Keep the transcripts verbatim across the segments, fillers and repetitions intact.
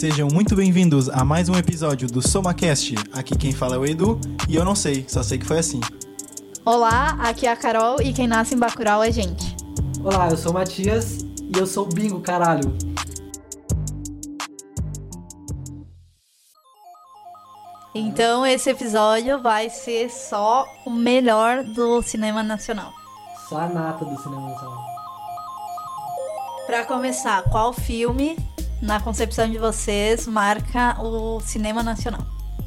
sejam muito bem-vindos a mais um episódio do SomaCast. Aqui quem fala é o Edu e eu não sei, só sei que foi assim. Olá, aqui é a Carol e quem nasce em Bacurau é gente. Olá, eu sou o Matias e eu sou o Bingo, caralho. Então esse episódio vai ser só o melhor do cinema nacional. Só a nata do cinema nacional. Pra começar, qual filme, na concepção de vocês, marca o cinema nacional?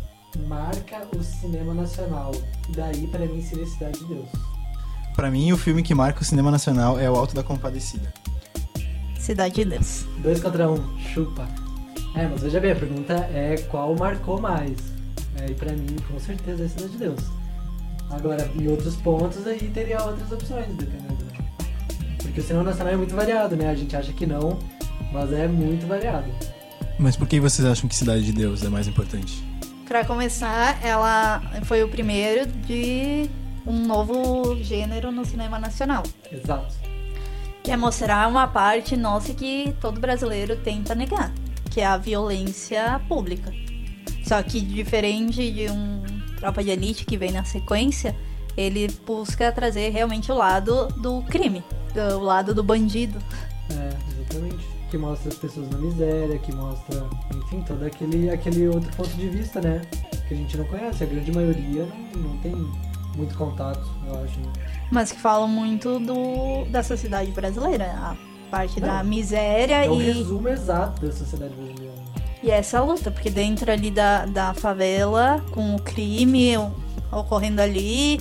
Marca o cinema nacional. Daí, pra mim, seria Cidade de Deus. Pra mim, o filme que marca o cinema nacional é O Alto da Compadecida. Cidade de Deus. Dois contra um, chupa. É, mas veja bem, a pergunta é qual marcou mais. É, e pra mim, com certeza, é Cidade de Deus. Agora, em outros pontos, aí teria outras opções, dependendo. Porque o cinema nacional é muito variado, né? A gente acha que não, mas é muito variado. Mas por que vocês acham que Cidade de Deus é mais importante? Pra começar, ela foi o primeiro de um novo gênero no cinema nacional. Exato. Que é mostrar uma parte nossa que todo brasileiro tenta negar, que é a violência pública. Só que diferente de um Tropa de Elite que vem na sequência, ele busca trazer realmente o lado do crime, o lado do bandido. É, exatamente. Que mostra as pessoas na miséria, que mostra, enfim, todo aquele, aquele outro ponto de vista, né? Que a gente não conhece. A grande maioria não, não tem muito contato, eu acho, né? Mas que falam muito do, da sociedade brasileira, a parte não, da miséria é o e... resumo exato da sociedade brasileira. E essa luta, porque dentro ali da, da favela, com o crime ocorrendo ali,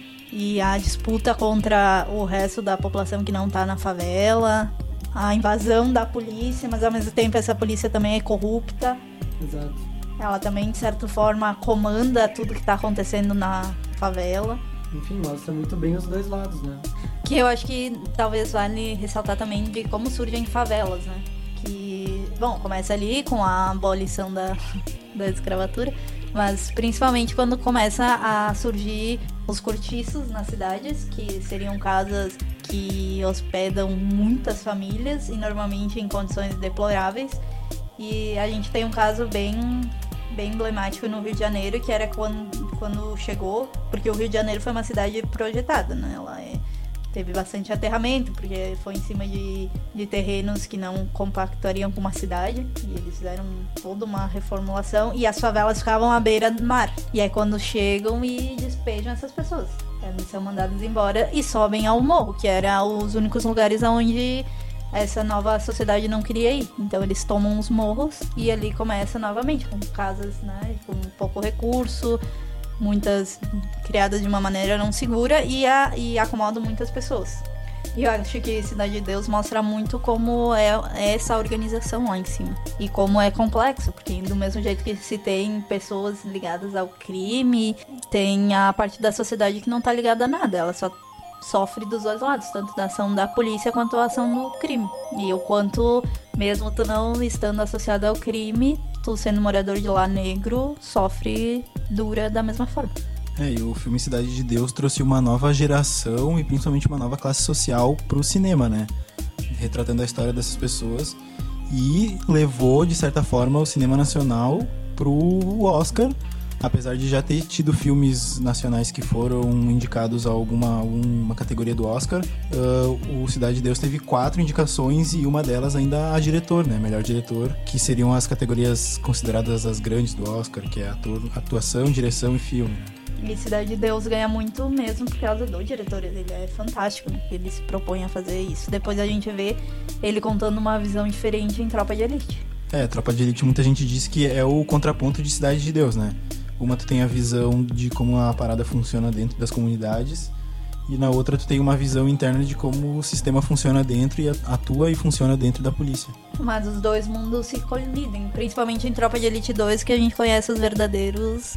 e a disputa contra o resto da população que não tá na favela, a invasão da polícia, mas ao mesmo tempo essa polícia também é corrupta. Exato. Ela também, de certa forma, comanda tudo que tá acontecendo na favela. Enfim, mostra muito bem os dois lados, né? Que eu acho que talvez vale ressaltar também de como surgem favelas, né? Que, bom, começa ali com a abolição da, da escravatura, mas principalmente quando começa a surgir os cortiços nas cidades, que seriam casas que hospedam muitas famílias e normalmente em condições deploráveis. E a gente tem um caso bem, bem emblemático no Rio de Janeiro, que era quando, quando chegou, porque o Rio de Janeiro foi uma cidade projetada, né? Ela é, teve bastante aterramento, porque foi em cima de, de terrenos que não compactuariam com uma cidade, e eles fizeram toda uma reformulação, e as favelas ficavam à beira do mar. E aí quando chegam e despejam essas pessoas, eles são mandados embora e sobem ao morro, que era os únicos lugares onde essa nova sociedade não queria ir. Então eles tomam os morros e ali começa novamente, com casas, né, com pouco recurso, muitas criadas de uma maneira não segura e, a, e acomodam muitas pessoas. E eu acho que Cidade de Deus mostra muito como é, é essa organização lá em cima. E como é complexo, porque do mesmo jeito que se tem pessoas ligadas ao crime, tem a parte da sociedade que não tá ligada a nada, ela só sofre dos dois lados, tanto da ação da polícia quanto da ação do crime. E o quanto, mesmo tu não estando associado ao crime, tu sendo morador de lá negro, sofre dura da mesma forma. É, e o filme Cidade de Deus trouxe uma nova geração e principalmente uma nova classe social pro cinema, né? Retratando a história dessas pessoas e levou, de certa forma, o cinema nacional pro Oscar, apesar de já ter tido filmes nacionais que foram indicados a alguma, alguma categoria do Oscar. Uh, o Cidade de Deus teve quatro indicações e uma delas ainda a diretor, né? Melhor diretor, que seriam as categorias consideradas as grandes do Oscar, que é ator, atuação, direção e filme. E Cidade de Deus ganha muito mesmo por causa do diretor, ele é fantástico, né? Ele se propõe a fazer isso. Depois a gente vê ele contando uma visão diferente em Tropa de Elite. É, Tropa de Elite muita gente diz que é o contraponto de Cidade de Deus, né? Uma tu tem a visão de como a parada funciona dentro das comunidades e na outra tu tem uma visão interna de como o sistema funciona dentro e atua e funciona dentro da polícia. Mas os dois mundos se colidem, principalmente em Tropa de Elite dois, que a gente conhece os verdadeiros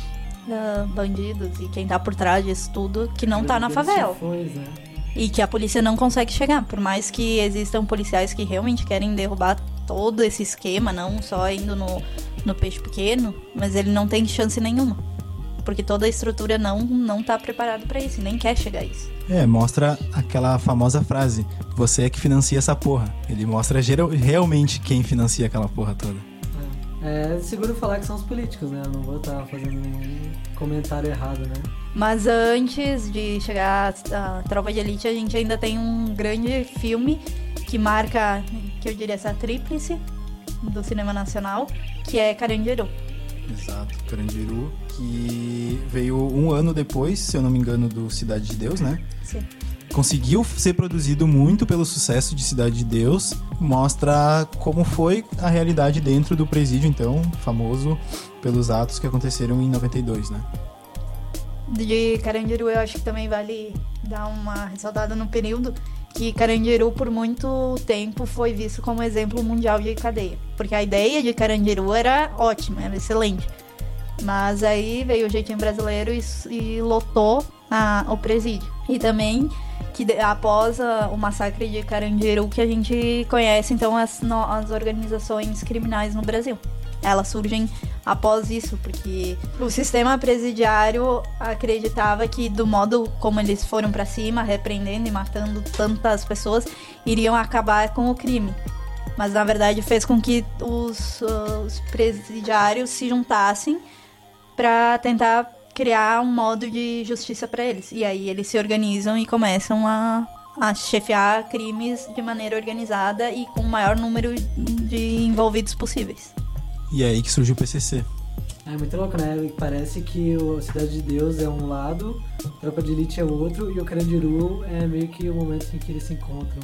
uh, bandidos e quem tá por trás disso tudo, que não tá na favela. Chefões, né? E que a polícia não consegue chegar, por mais que existam policiais que realmente querem derrubar todo esse esquema, não só indo no, no peixe pequeno, mas ele não tem chance nenhuma. Porque toda a estrutura não, não tá preparada pra isso, nem quer chegar a isso. É, mostra aquela famosa frase, você é que financia essa porra. Ele mostra geral, realmente quem financia aquela porra toda. É seguro falar que são os políticos, né? Eu não vou estar fazendo nenhum comentário errado, né? Mas antes de chegar à Tropa de Elite, a gente ainda tem um grande filme que marca, que eu diria, essa tríplice do cinema nacional, que é Carandiru. Exato, Carandiru, que veio um ano depois, se eu não me engano, do Cidade de Deus, né? Sim. Conseguiu ser produzido muito pelo sucesso de Cidade de Deus, mostra como foi a realidade dentro do presídio, então, famoso pelos atos que aconteceram em noventa e dois, né? De Carandiru, eu acho que também vale dar uma ressaltada no período que Carandiru, por muito tempo, foi visto como exemplo mundial de cadeia. Porque a ideia de Carandiru era ótima, era excelente. Mas aí veio o jeitinho brasileiro e, e lotou a, o presídio. E também que de, após a, o massacre de Carandiru, que a gente conhece então as, no, as organizações criminais no Brasil. Elas surgem após isso, porque o sistema presidiário acreditava que do modo como eles foram pra cima, repreendendo e matando tantas pessoas, iriam acabar com o crime. Mas na verdade fez com que os, os presidiários se juntassem para tentar criar um modo de justiça para eles. E aí eles se organizam e começam a, a chefiar crimes de maneira organizada e com o maior número de envolvidos possíveis. E é aí que surgiu o P C C. É muito louco, né? Parece que o Cidade de Deus é um lado, Tropa de Elite é outro, e o Carandiru é meio que o momento em que eles se encontram.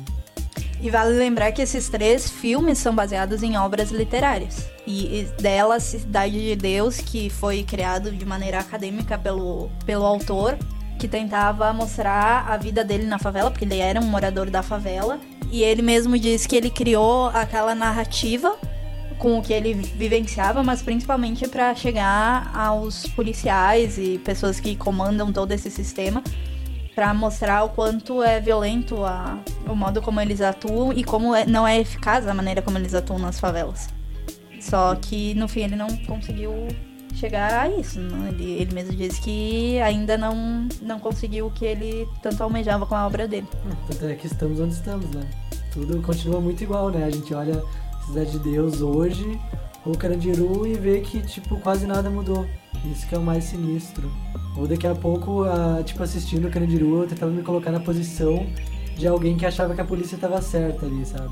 E vale lembrar que esses três filmes são baseados em obras literárias. E delas, Cidade de Deus, que foi criado de maneira acadêmica pelo, pelo autor, que tentava mostrar a vida dele na favela, porque ele era um morador da favela. E ele mesmo diz que ele criou aquela narrativa com o que ele vivenciava, mas principalmente para chegar aos policiais e pessoas que comandam todo esse sistema, para mostrar o quanto é violento a, o modo como eles atuam e como é, não é eficaz a maneira como eles atuam nas favelas. Só que no fim ele não conseguiu chegar a isso, né? ele, ele mesmo disse que ainda não, não conseguiu o que ele tanto almejava com a obra dele. Tanto é que estamos onde estamos, né? Tudo continua muito igual, né? A gente olha Cidade de Deus hoje, ou Carandiru, e vê que, tipo, quase nada mudou. Isso que é o mais sinistro. Ou daqui a pouco, uh, tipo, assistindo o Carandiru, eu tentava me colocar na posição de alguém que achava que a polícia tava certa ali, sabe?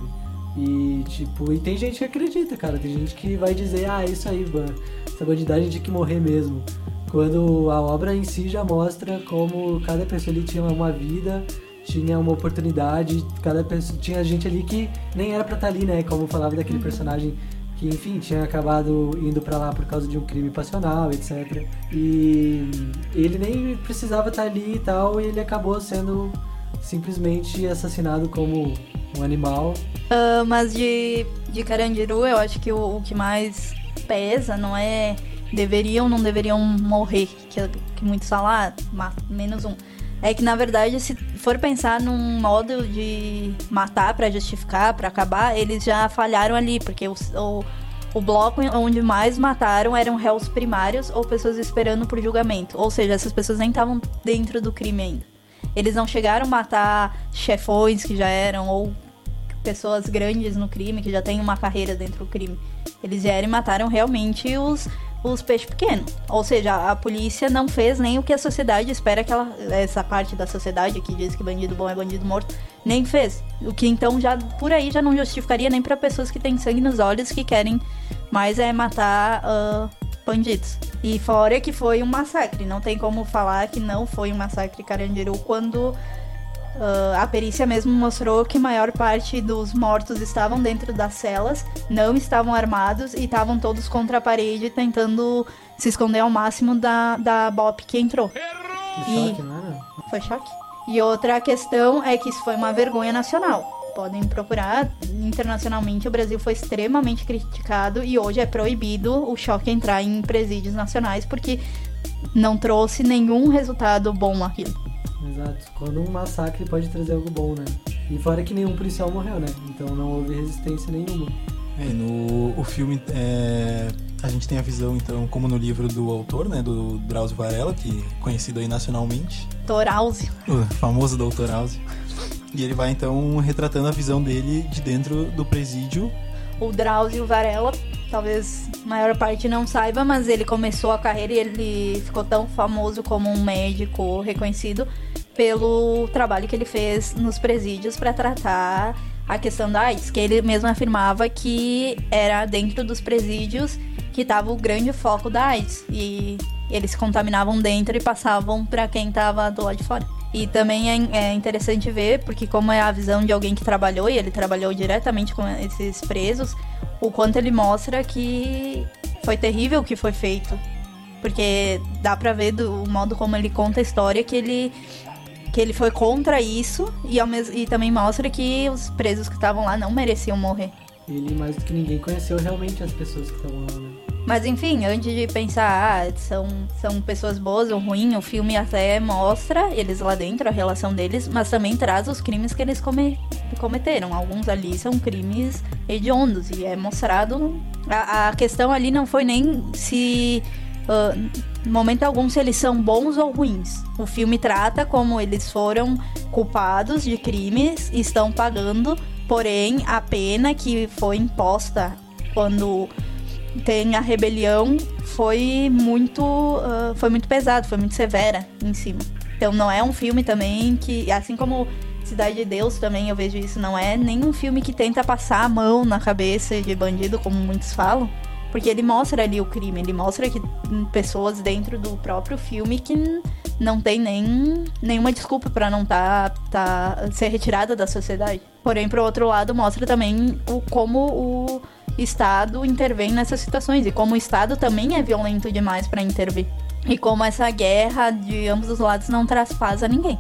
E, tipo, e tem gente que acredita, cara. Tem gente que vai dizer, ah, isso aí, mano, essa bandidagem tinha que morrer mesmo. Quando a obra em si já mostra como cada pessoa ali tinha uma vida, tinha uma oportunidade, cada pessoa, tinha gente ali que nem era pra estar ali, né? Como falava daquele uhum. personagem que, enfim, tinha acabado indo pra lá por causa de um crime passional, etcétera. E ele nem precisava estar ali e tal, e ele acabou sendo simplesmente assassinado como um animal. Uh, mas de, de Carandiru, eu acho que o, o que mais pesa não é deveriam ou não deveriam morrer, que, que muitos falam, ah, menos um. É que, na verdade, se for pensar num modo de matar pra justificar, pra acabar, eles já falharam ali, porque o, o, o bloco onde mais mataram eram réus primários ou pessoas esperando por julgamento. Ou seja, essas pessoas nem estavam dentro do crime ainda. Eles não chegaram a matar chefões que já eram, ou pessoas grandes no crime, que já têm uma carreira dentro do crime. Eles vieram e mataram realmente os... os peixes pequenos. Ou seja, a polícia não fez nem o que a sociedade espera que ela... Essa parte da sociedade que diz que bandido bom é bandido morto, nem fez. O que então já por aí já não justificaria nem para pessoas que têm sangue nos olhos, que querem mais é matar uh, bandidos. E fora que foi um massacre. Não tem como falar que não foi um massacre Carandiru quando... Uh, a perícia mesmo mostrou que a maior parte dos mortos estavam dentro das celas, não estavam armados e estavam todos contra a parede tentando se esconder ao máximo da, da B O P que entrou. E... choque, não era? Foi choque. E outra questão é que isso foi uma vergonha nacional. Podem procurar. Internacionalmente o Brasil foi extremamente criticado e hoje é proibido o choque entrar em presídios nacionais porque não trouxe nenhum resultado bom aquilo. Exato. Quando um massacre pode trazer algo bom, né? E fora que nenhum policial morreu, né? Então não houve resistência nenhuma. É, no o filme, é, a gente tem a visão, então, como no livro do autor, né? Do Drauzio Varela, que é conhecido aí nacionalmente. Torauzio. O famoso doutor Áuzio. E ele vai, então, retratando a visão dele de dentro do presídio. O Drauzio Varela talvez a maior parte não saiba, mas ele começou a carreira e ele ficou tão famoso como um médico reconhecido pelo trabalho que ele fez nos presídios para tratar a questão da AIDS, que ele mesmo afirmava que era dentro dos presídios que estava o grande foco da AIDS, e eles se contaminavam dentro e passavam para quem estava do lado de fora. E também é, é interessante ver, porque como é a visão de alguém que trabalhou, e ele trabalhou diretamente com esses presos, o quanto ele mostra que foi terrível o que foi feito. Porque dá pra ver do modo como ele conta a história que ele, que ele foi contra isso, e, ao mes- e também mostra que os presos que estavam lá não mereciam morrer. Ele, mais do que ninguém, conheceu realmente as pessoas que estavam lá, né? Mas enfim, antes de pensar, ah, são, são pessoas boas ou ruins, o filme até mostra eles lá dentro, a relação deles, mas também traz os crimes que eles come, cometeram. Alguns ali são crimes hediondos, e é mostrado... A, a questão ali não foi nem se... Uh, em momento algum, se eles são bons ou ruins. O filme trata como eles foram culpados de crimes e estão pagando, porém, a pena que foi imposta quando... tem a rebelião foi muito uh, foi muito pesado, foi muito severa em cima. Então não é um filme também que, assim como Cidade de Deus também, eu vejo isso, não é nem um filme que tenta passar a mão na cabeça de bandido, como muitos falam, porque ele mostra ali o crime, ele mostra que pessoas dentro do próprio filme que não tem nem nenhuma desculpa para não tá, tá, ser retirada da sociedade. Porém, pro outro lado, mostra também o, como o Estado intervém nessas situações, e como o Estado também é violento demais para intervir, e como essa guerra de ambos os lados não traz paz a ninguém.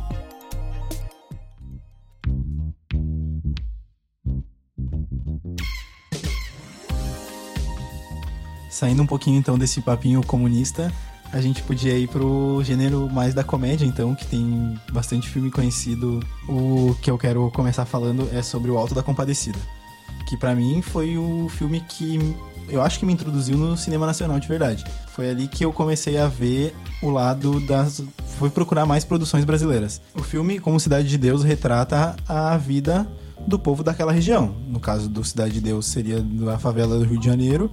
Saindo um pouquinho então desse papinho comunista, a gente podia ir pro gênero mais da comédia, então, que tem bastante filme conhecido. O que eu quero começar falando é sobre O Alto da Compadecida, que pra mim foi o filme que eu acho que me introduziu no cinema nacional de verdade. Foi ali que eu comecei a ver o lado das... Fui procurar mais produções brasileiras. O filme, como Cidade de Deus, retrata a vida do povo daquela região. No caso do Cidade de Deus seria da favela do Rio de Janeiro,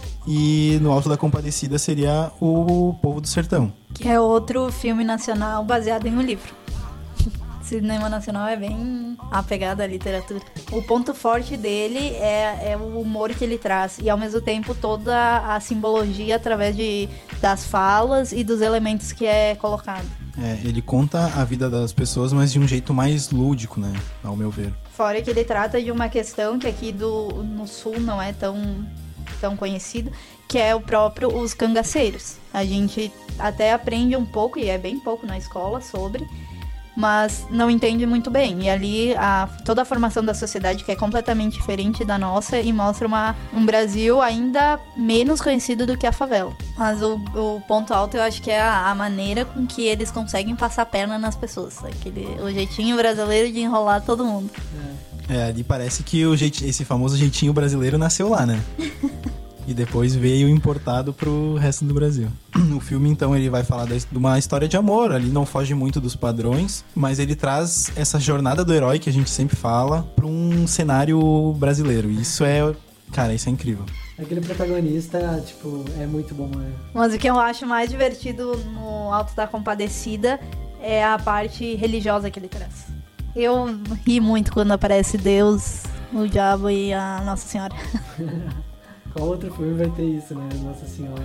e no Alto da Compadecida seria o povo do sertão. Que é outro filme nacional baseado em um livro. Cinema nacional é bem apegado à literatura. O ponto forte dele é, é o humor que ele traz, e ao mesmo tempo toda a simbologia através de, das falas e dos elementos que é colocado. É, ele conta a vida das pessoas, mas de um jeito mais lúdico, né? Ao meu ver. Fora que ele trata de uma questão que aqui do, no sul não é tão, tão conhecido, que é o próprio os cangaceiros. A gente até aprende um pouco, e é bem pouco na escola, sobre... mas não entende muito bem. E ali a, toda a formação da sociedade, que é completamente diferente da nossa, e mostra uma, um Brasil ainda menos conhecido do que a favela. Mas o, o ponto alto eu acho que é a, a maneira com que eles conseguem passar a perna nas pessoas. Aquele, o jeitinho brasileiro de enrolar todo mundo. É, ali parece que o jeit, esse famoso jeitinho brasileiro nasceu lá, né? E depois veio importado pro resto do Brasil. O filme, então, ele vai falar de uma história de amor. Ali não foge muito dos padrões, mas ele traz essa jornada do herói que a gente sempre fala pra um cenário brasileiro. E isso é... Cara, isso é incrível. Aquele protagonista, tipo, é muito bom, né? Mas o que eu acho mais divertido no Alto da Compadecida é a parte religiosa que ele traz. Eu ri muito quando aparece Deus, o diabo e a Nossa Senhora. Qual outro filme vai ter isso, né? Nossa Senhora.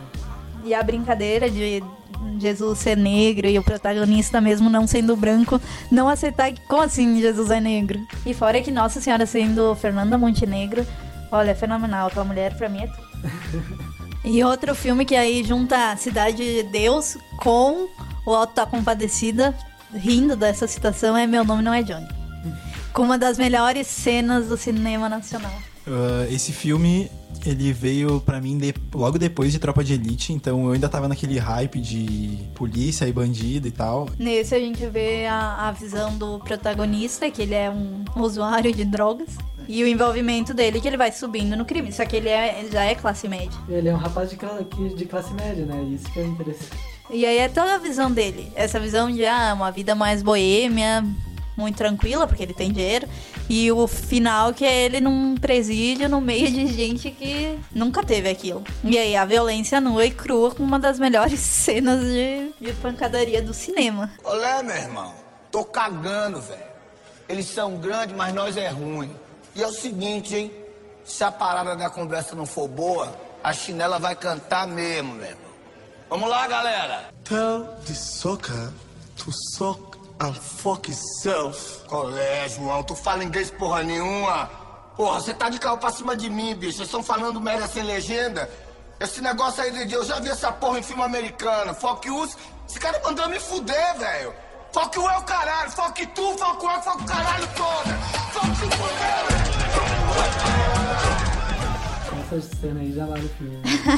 E a brincadeira de Jesus ser negro e o protagonista mesmo não sendo branco, não aceitar que, como assim Jesus é negro? E fora que Nossa Senhora sendo Fernanda Montenegro, olha, é fenomenal. Aquela mulher pra mim é tudo. E outro filme que aí junta Cidade de Deus com O Alto da Compadecida, rindo dessa citação, é Meu Nome Não É Johnny. Com uma das melhores cenas do cinema nacional. Uh, esse filme, ele veio pra mim de, logo depois de Tropa de Elite, então eu ainda tava naquele hype de polícia e bandido e tal. Nesse a gente vê a, a visão do protagonista, que ele é um usuário de drogas, e o envolvimento dele, que ele vai subindo no crime, só que ele, é, ele já é classe média. Ele é um rapaz de, de classe média, né? Isso que é interessante. E aí é toda a visão dele, essa visão de ah, uma vida mais boêmia, muito tranquila, porque ele tem dinheiro. E o final que é ele num presídio no meio de gente que nunca teve aquilo. E aí a violência nua e crua com uma das melhores cenas de, de pancadaria do cinema. Olé, meu irmão, tô cagando, velho. Eles são grandes, mas nós é ruim. E é o seguinte, hein? Se a parada da conversa não for boa, a chinela vai cantar mesmo, meu irmão. Vamos lá, galera. Tell the sucker to suck and fuck itself. Colé, João, tu fala inglês porra nenhuma. Porra, você tá de carro pra cima de mim, bicho. Vocês estão falando merda sem legenda. Esse negócio aí de eu já vi essa porra em filme americano. Fuck you, esse cara mandou me fuder, velho. Fuck you é o caralho. Fuck tu, fuck you, fuck o caralho toda. Fuck tu, fuder, velho. Essa cena aí já vale o filme.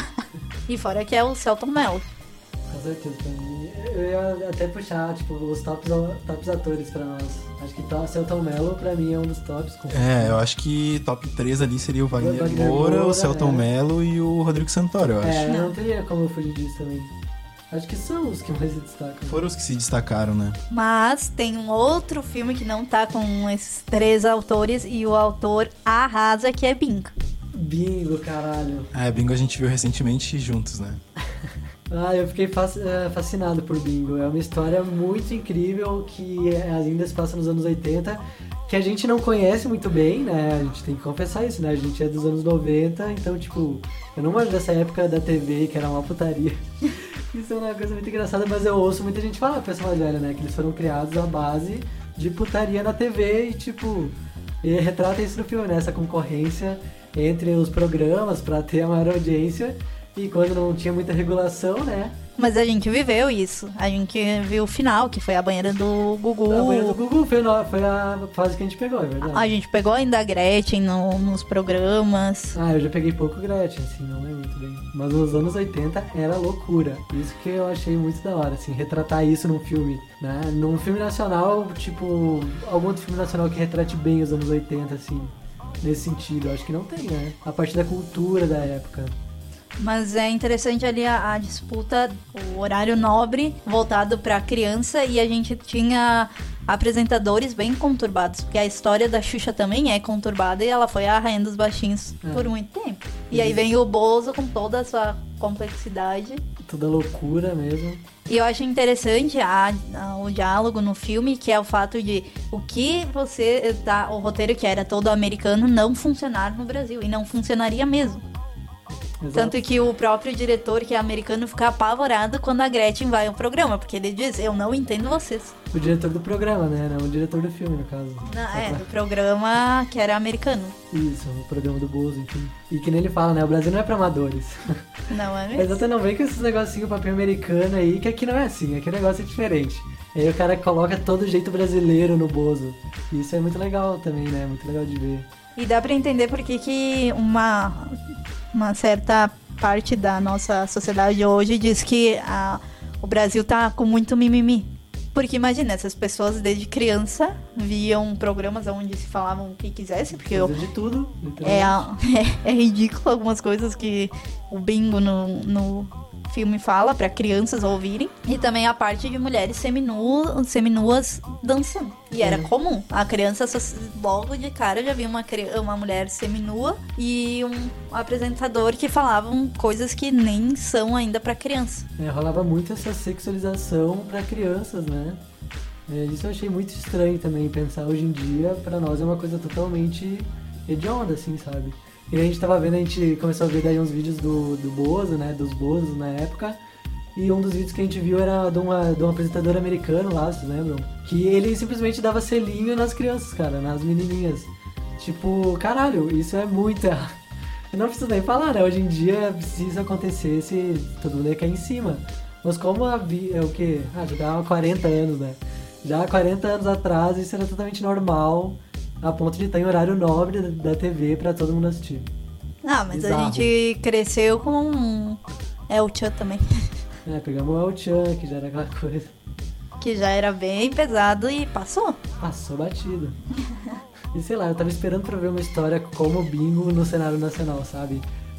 E fora que é o Selton Mello. Com certeza, pra mim. Eu ia até puxar, tipo, os tops, tops atores pra nós. Acho que o Selton Mello, pra mim, é um dos tops. Com É, eu acho que top três ali seria o Wagner, Wagner Moura, Moura, o Selton é. Mello e o Rodrigo Santoro, eu acho. É, não. Não. teria como eu fugir disso também. Acho que são os que mais se destacam. Foram os que se destacaram, né? Mas tem um outro filme que não tá com esses três autores e o autor arrasa, que é Bingo. Bingo, caralho. É, Bingo a gente viu recentemente juntos, né? Ah, eu fiquei fac- eh, fascinado por Bingo. É uma história muito incrível que ainda se passa nos anos oitenta, que a gente não conhece muito bem, né? A gente tem que confessar isso, né? A gente é dos anos noventa, então, tipo, eu não manjo dessa época da T V, que era uma putaria. Isso é uma coisa muito engraçada, mas eu ouço muita gente falar, pessoal mais velha, né? Que eles foram criados à base de putaria na T V e, tipo, e retrata isso no filme, né? Essa concorrência entre os programas pra ter a maior audiência. E quando não tinha muita regulação, né? Mas a gente viveu isso. A gente viu o final, que foi a banheira do Gugu. A banheira do Gugu foi, no, foi a fase que a gente pegou, é verdade. A gente pegou ainda a Gretchen no- nos programas. Ah, eu já peguei pouco Gretchen, assim, não lembro muito bem. Mas nos anos oitenta era loucura. Isso que eu achei muito da hora, assim, retratar isso num filme, né? Num filme nacional, tipo, algum outro filme nacional que retrate bem os anos oitenta, assim, nesse sentido. Eu acho que não tem, né? A partir da cultura da época. Mas é interessante ali a, a disputa, o horário nobre voltado pra criança, e a gente tinha apresentadores bem conturbados, porque a história da Xuxa também é conturbada e ela foi a rainha dos baixinhos É. por muito tempo. E aí vem o Bozo com toda a sua complexidade. Toda loucura mesmo. E eu acho interessante a, a- o diálogo no filme, que é o fato de o que você tá, o roteiro que era todo americano não funcionar no Brasil, e não funcionaria mesmo. Exato. Tanto que o próprio diretor, que é americano, fica apavorado quando a Gretchen vai ao programa, porque ele diz, eu não entendo vocês. O diretor do programa, né? Não o diretor do filme, no caso. Não, Só é, pra- do programa que era americano. Isso, o programa do Bozo, enfim. E que nem ele fala, né? O Brasil não é pra amadores. Não é Mas mesmo? você não vem com esses negocinhos papel americano aí, que aqui não é assim, aqui o negócio é diferente. Aí o cara coloca todo o jeito brasileiro no Bozo. E isso é muito legal também, né? Muito legal de ver. E dá pra entender por que que uma, uma certa parte da nossa sociedade hoje diz que a, o Brasil tá com muito mimimi. Porque imagina, essas pessoas desde criança viam programas onde se falavam o que quisesse, porque eu, Coisa de tudo, é, literalmente. a- é, é ridículo algumas coisas que o Bingo no, no filme fala pra crianças ouvirem. E também a parte de mulheres seminu, seminuas dançando. E era Uhum. comum. A criança associ- logo de cara já via uma, cri- uma mulher seminua e um apresentador que falavam coisas que nem são ainda pra criança. É, rolava muito essa sexualização pra crianças, né? É, isso eu achei muito estranho também, pensar hoje em dia, pra nós é uma coisa totalmente hedionda, assim, sabe? E a gente tava vendo, a gente começou a ver daí uns vídeos do, do Bozo, né? Dos Bozos na época. E um dos vídeos que a gente viu era de, uma, de um apresentador americano lá, vocês lembram? Que ele simplesmente dava selinho nas crianças, cara, nas menininhas. Tipo, caralho, isso é muito errado. Eu não preciso nem falar, né? Hoje em dia, se isso acontecesse, todo mundo ia cair em cima. Mas como a vi... é o quê? Ah, já dá quarenta anos, né? Já há quarenta anos atrás, isso era totalmente normal, a ponto de estar em horário nobre da da T V pra todo mundo assistir. Ah, mas a Bizarro. gente cresceu com El Chan também, É, pegamos o El Chan, que já era aquela coisa. que já era bem pesado e passou. Passou batido. E sei lá, eu tava esperando pra ver uma história como o Bingo no cenário nacional, sabe?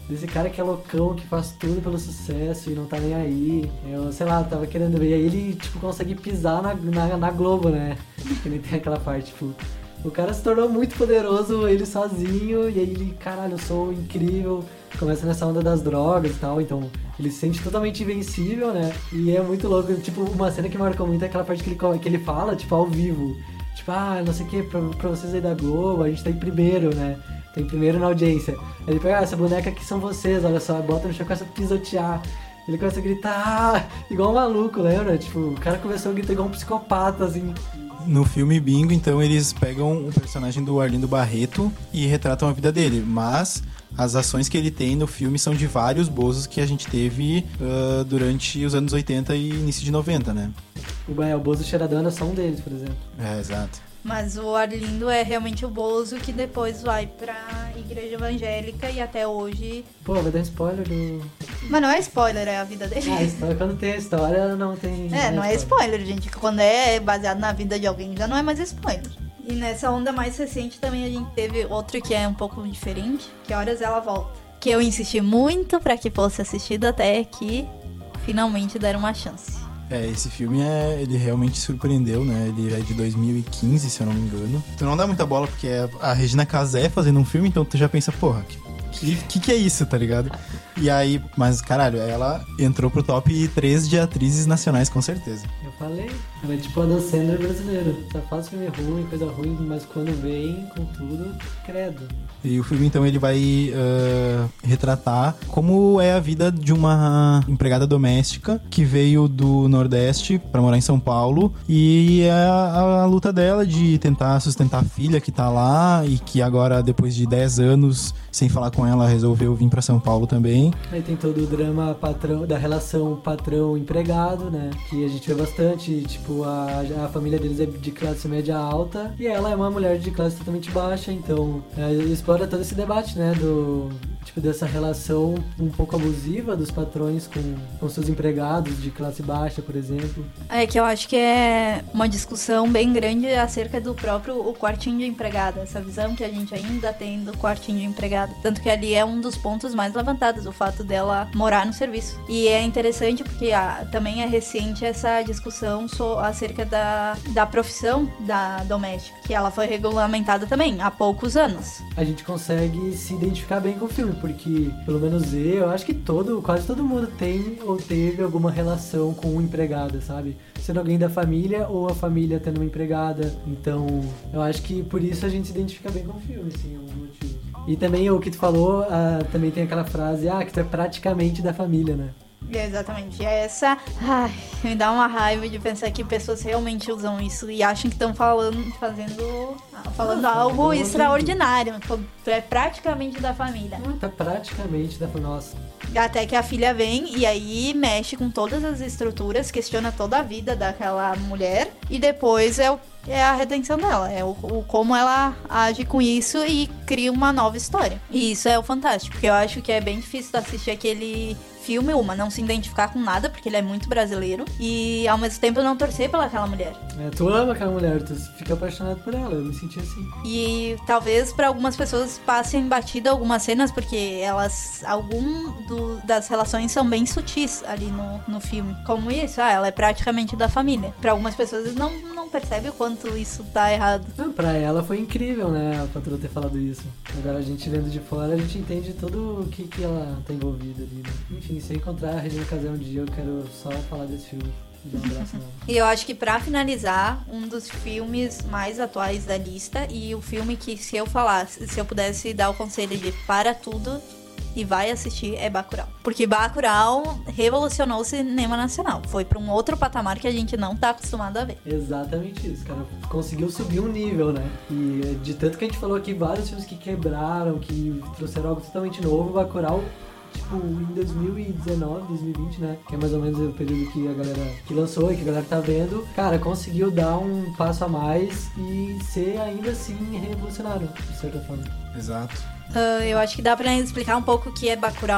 desse cara que é loucão, que faz tudo pelo sucesso e não tá nem aí. Eu, sei lá, tava querendo ver. E aí ele, tipo, consegue pisar na, na, na Globo, né? Que nem tem aquela parte, tipo... O cara se tornou muito poderoso, ele sozinho, e aí ele, caralho, eu sou incrível. Começa nessa onda das drogas e tal, então ele se sente totalmente invencível, né? E é muito louco, tipo, uma cena que marcou muito é aquela parte que ele, que ele fala, tipo, ao vivo. Tipo, ah, não sei o que, pra, pra vocês aí da Globo, a gente tá em primeiro, né? Tem primeiro na audiência. Aí ele pega, ah, essa boneca aqui são vocês, olha só, bota no chão e começa a pisotear. Ele começa a gritar, igual um maluco, lembra? Tipo, o cara começou a gritar igual um psicopata, assim. No filme Bingo, então, eles pegam o personagem do Arlindo Barreto e retratam a vida dele, mas as ações que ele tem no filme são de vários bozos que a gente teve uh, durante os anos oitenta e início de noventa, né? O, é, o Bozo Cheiradão é só um deles, por exemplo. É, exato. Mas o Arlindo é realmente o Bozo que depois vai pra igreja evangélica e até hoje... Pô, vai dar um spoiler do... Mas não é spoiler, é a vida dele. Ah, a história, quando tem a história, não tem... É, não é spoiler, gente. Quando é baseado na vida de alguém, já não é mais spoiler. E nessa onda mais recente também a gente teve outro que é um pouco diferente, que é Horas Ela Volta. Que eu insisti muito pra que fosse assistido até que finalmente deram uma chance. É, esse filme, é, ele realmente surpreendeu, né? Ele é de dois mil e quinze, se eu não me engano. Tu não dá muita bola porque é a Regina Casé fazendo um filme, então tu já pensa, porra, que que, que é isso, tá ligado? E aí, mas caralho, ela entrou pro top três de atrizes nacionais, com certeza. Eu falei, ela é tipo a Dan Sandler brasileira. Só faz filme ruim, coisa ruim, mas quando vem com tudo, credo. E o filme, então, ele vai uh, retratar como é a vida de uma empregada doméstica que veio do Nordeste pra morar em São Paulo. E é a, a luta dela de tentar sustentar a filha que tá lá e que agora, depois de dez anos sem falar com ela, resolveu vir pra São Paulo também. Aí tem todo o drama patrão, da relação patrão-empregado, né? Que a gente vê bastante, tipo, a, a família deles é de classe média alta e ela é uma mulher de classe totalmente baixa, então é, explora todo esse debate, né? Do, tipo, dessa relação um pouco abusiva dos patrões com, com seus empregados de classe baixa, por exemplo. É que eu acho que é uma discussão bem grande acerca do próprio o quartinho de empregada, essa visão que a gente ainda tem do quartinho de empregada. Tanto que ali é um dos pontos mais levantados, o fato dela morar no serviço. E é interessante porque ah, também é recente essa discussão so, acerca da, da profissão da doméstica, que ela foi regulamentada também há poucos anos. A gente consegue se identificar bem com o filme, porque pelo menos eu, eu acho que todo, quase todo mundo tem ou teve alguma relação com uma empregada, sabe? Sendo alguém da família ou a família tendo uma empregada. Então, eu acho que por isso a gente se identifica bem com o filme, assim, é um motivo. E também o que tu falou, ah, também tem aquela frase, ah, que tu é praticamente da família, né? Exatamente, é essa. Ai, me dá uma raiva de pensar que pessoas realmente usam isso e acham que estão falando, fazendo, falando ah, algo não, extraordinário. Tu é praticamente da família. Não, tá praticamente da família. Nossa. Até que a filha vem e aí mexe com todas as estruturas, questiona toda a vida daquela mulher e depois é o é a redenção dela, é o, o como ela age com isso e cria uma nova história. E isso é o fantástico, porque eu acho que é bem difícil assistir aquele filme, uma, não se identificar com nada, porque ele é muito brasileiro, e ao mesmo tempo não torcer pelaquela mulher. É, tu ama aquela mulher, tu fica apaixonado por ela, eu me senti assim. E talvez pra algumas pessoas passem batida algumas cenas, porque elas, algum do, das relações são bem sutis ali no, no filme. Como isso, ah, ela é praticamente da família. Pra algumas pessoas não, não percebem o quanto isso tá errado. Não, pra ela foi incrível, né, a patroa ter falado isso. Agora a gente vendo de fora, a gente entende tudo o que, que ela tá envolvida ali, né? Enfim, se eu encontrar a Regina Casé um dia, eu quero só falar desse filme. Um abraço, não. E eu acho que pra finalizar, um dos filmes mais atuais da lista e o filme que, se eu falasse, se eu pudesse dar o conselho de para tudo e vai assistir, é Bacurau. Porque Bacurau revolucionou o cinema nacional. Foi pra um outro patamar que a gente não tá acostumado a ver. Exatamente isso, cara. Conseguiu subir um nível, né? E de tanto que a gente falou aqui, vários filmes que quebraram, que trouxeram algo totalmente novo, Bacurau, tipo, em dois mil e dezenove, dois mil e vinte, né? Que é mais ou menos o período que a galera que lançou e que a galera tá vendo. Cara, conseguiu dar um passo a mais e ser ainda assim revolucionário, de certa forma. Exato. Uh, eu acho que dá pra explicar um pouco o que é Bacurau.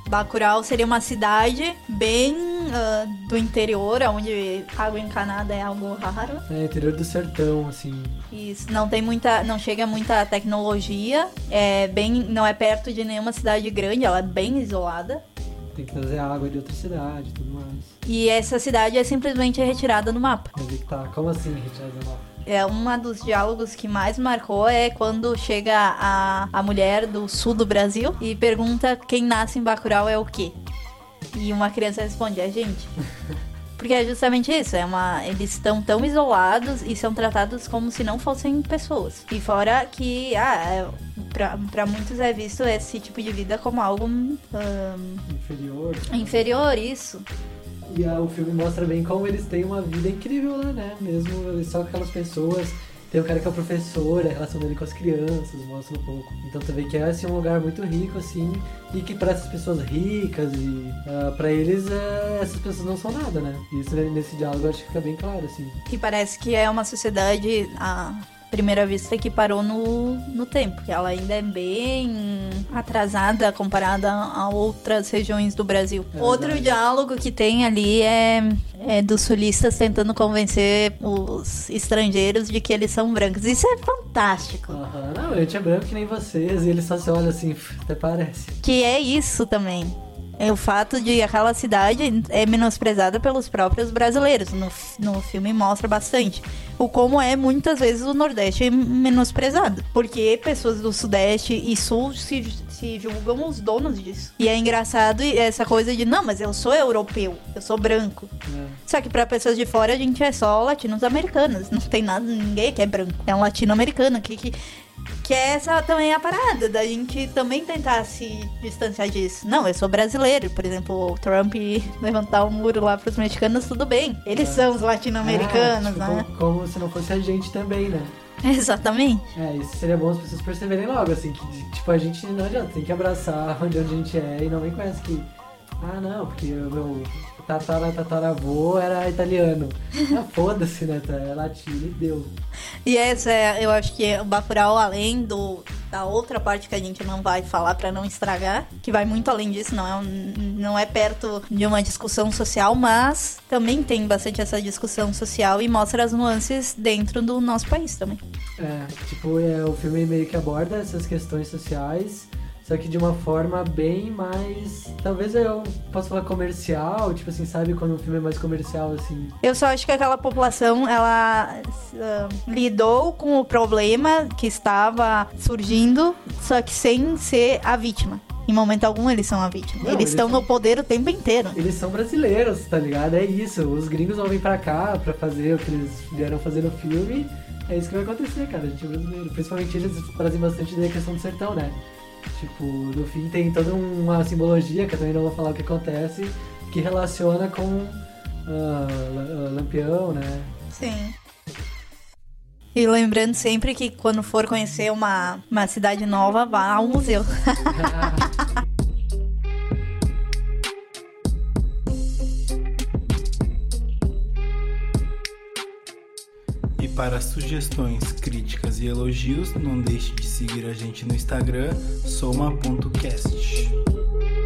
Bacurau seria uma cidade bem uh, do interior, onde água encanada é algo raro. É, interior do sertão, assim. Isso, não tem muita, não chega muita tecnologia, é bem, não é perto de nenhuma cidade grande, ela é bem isolada. Tem que trazer água de outra cidade e tudo mais. E essa cidade é simplesmente retirada no mapa. Mas é que tá, como assim retirada do mapa? É, um dos diálogos que mais marcou é quando chega a, a mulher do sul do Brasil e pergunta quem nasce em Bacurau é o quê? E uma criança responde, é gente. Porque é justamente isso, é uma, eles estão tão isolados e são tratados como se não fossem pessoas. E fora que, ah, é, pra, pra muitos é visto esse tipo de vida como algo um, inferior. Inferior, isso. E ah, o filme mostra bem como eles têm uma vida incrível lá, né? Mesmo só com aquelas pessoas. Tem um cara que é o professor, a relação dele com as crianças, mostra um pouco. Então tu vê que é assim, um lugar muito rico, assim, e que para essas pessoas ricas e uh, para eles uh, essas pessoas não são nada, né? E isso nesse diálogo eu acho que fica bem claro, assim. E parece que é uma sociedade, à primeira vista, que parou no, no tempo, que ela ainda é bem atrasada comparada a outras regiões do Brasil. É Outro verdade. diálogo que tem ali é, é dos sulistas tentando convencer os estrangeiros de que eles são brancos. Isso é fantástico. Aham, não, a gente é branco que nem vocês, e eles só se olham assim, até parece. Que é isso também. É o fato de aquela cidade é menosprezada pelos próprios brasileiros. No, no filme mostra bastante. O como é muitas vezes o Nordeste menosprezado. Porque pessoas do Sudeste e Sul se, se julgam os donos disso. E é engraçado essa coisa de, não, mas eu sou europeu, eu sou branco. É. Só que para pessoas de fora a gente é só latinos-americanos. Não tem nada, ninguém que é branco. É um latino-americano que... que Que é essa também a parada, da gente também tentar se distanciar disso. Não, eu sou brasileiro, por exemplo, o Trump levantar um muro lá pros mexicanos, tudo bem. Eles é. são os latino-americanos, é, tipo, né? Como, como se não fosse a gente também, né? Exatamente. É, isso seria bom as pessoas perceberem logo, assim, que tipo, a gente não adianta, tem que abraçar onde a gente é e não vem com essa que... Ah, não, porque o meu tatara, tataravô era italiano. Ah, foda-se, né? É latino e deu. E essa é, eu acho que o Bacurau, além do, da outra parte que a gente não vai falar pra não estragar, que vai muito além disso, não é, um, não é perto de uma discussão social, mas também tem bastante essa discussão social e mostra as nuances dentro do nosso país também. É, tipo, é, o filme meio que aborda essas questões sociais, só que de uma forma bem mais... Talvez eu possa falar comercial, tipo assim, sabe? Quando um filme é mais comercial, assim. Eu só acho que aquela população, ela uh, lidou com o problema que estava surgindo, só que sem ser a vítima. Em momento algum eles são a vítima. Não, eles, eles estão são... no poder o tempo inteiro. Eles são brasileiros, tá ligado? É isso. Os gringos vão vir pra cá pra fazer o que eles vieram fazer no filme. É isso que vai acontecer, cara. A gente é brasileiro. Principalmente eles trazem bastante da questão do sertão, né? Tipo, no fim tem toda uma simbologia, que eu também não vou falar o que acontece, que relaciona com uh, Lampião, né? Sim. E lembrando sempre que quando for conhecer uma, uma cidade nova, vá ao museu. Para sugestões, críticas e elogios, não deixe de seguir a gente no Instagram, soma ponto cast.